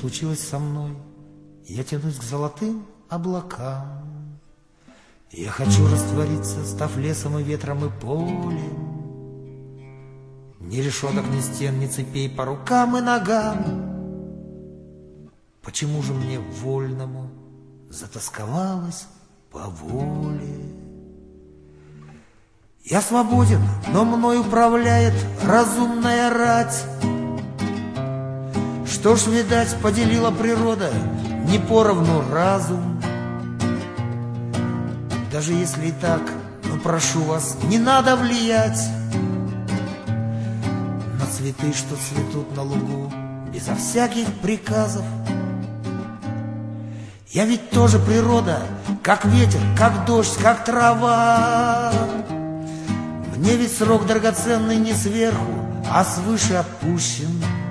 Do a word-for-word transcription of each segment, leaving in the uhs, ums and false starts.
случилось со мной? Я тянусь к золотым облакам. Я хочу раствориться, став лесом и ветром и полем. Ни решеток, ни стен, ни цепей по рукам и ногам. Почему же мне вольному затасковалось по воле? Я свободен, но мной управляет разумная рать. Что ж, видать, поделила природа не поровну разум. Даже если и так, но прошу вас, не надо влиять на цветы, что цветут на лугу, безо всяких приказов. Я ведь тоже природа, как ветер, как дождь, как трава. Мне ведь срок драгоценный не сверху, а свыше отпущен.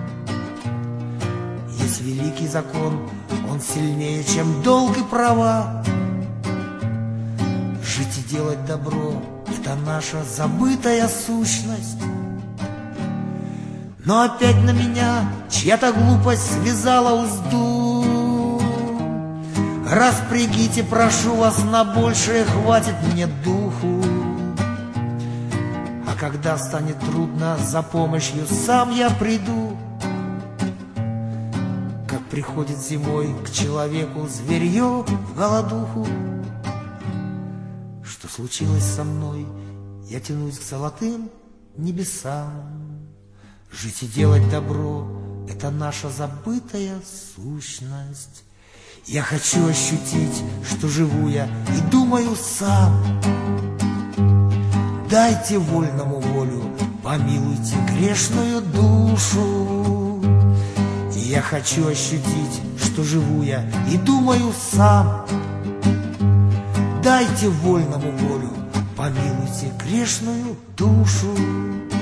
Есть великий закон, он сильнее, чем долг и права. Жить и делать добро — это наша забытая сущность. Но опять на меня чья-то глупость связала узду. Распрягите, прошу вас, на большее хватит мне духу. А когда станет трудно, за помощью сам я приду. Как приходит зимой к человеку зверье в голодуху. Что случилось со мной? Я тянусь к золотым небесам. Жить и делать добро — это наша забытая сущность. Я хочу ощутить, что живу я и думаю сам. Дайте вольному волю, помилуйте грешную душу. Я хочу ощутить, что живу я и думаю сам. Дайте вольному волю, помилуйте грешную душу.